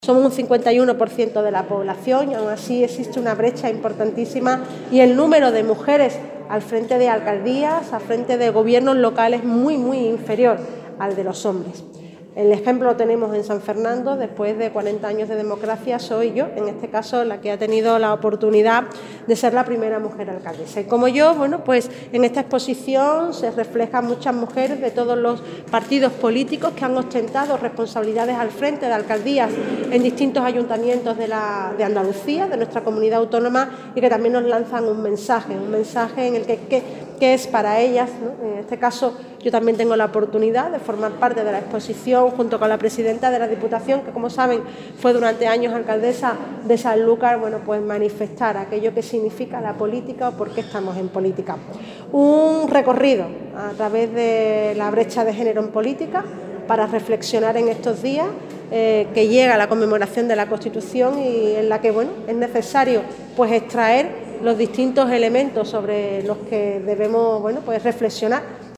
Somos un 51% de la población y aún así existe una brecha importantísima y el número de mujeres al frente de alcaldías, al frente de gobiernos locales muy inferior al de los hombres. El ejemplo lo tenemos en San Fernando. Después de 40 años de democracia soy yo, en este caso, la que ha tenido la oportunidad de ser la primera mujer alcaldesa. Y como yo, bueno, pues en esta exposición se reflejan muchas mujeres de todos los partidos políticos que han ostentado responsabilidades al frente de alcaldías en distintos ayuntamientos de Andalucía, de nuestra comunidad autónoma, y que también nos lanzan un mensaje en el que es para ellas, ¿no? En este caso yo también tengo la oportunidad de formar parte de la exposición junto con la presidenta de la Diputación, que como saben fue durante años alcaldesa de Sanlúcar, bueno, pues manifestar aquello que significa la política o por qué estamos en política. Un recorrido a través de la brecha de género en política para reflexionar en estos días que llega la conmemoración de la Constitución y en la que, bueno, es necesario pues extraer los distintos elementos sobre los que debemos, bueno, pues reflexionar